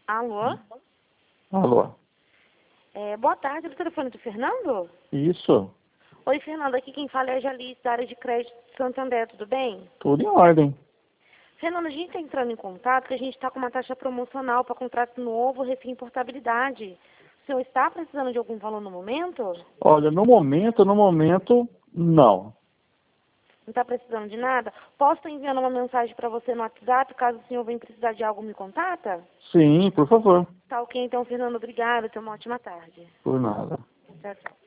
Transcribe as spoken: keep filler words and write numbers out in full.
Alô? Alô? É, boa tarde, do telefone do Fernando? Isso. Oi, Fernando, aqui quem fala é a Jalice, da área de crédito de Santander, tudo bem? Tudo em ordem. Fernando, a gente está entrando em contato porque a gente está com uma taxa promocional para contrato novo, refim e portabilidade. O senhor está precisando de algum valor no momento? Olha, no momento, no momento, não. Não está precisando de nada? Posso estar enviando uma mensagem para você no WhatsApp, caso o senhor venha precisar de algo, me contata? Sim, por favor. Tá ok, então, Fernando, obrigada. Tenha uma ótima tarde. Por nada. Tchau, tchau.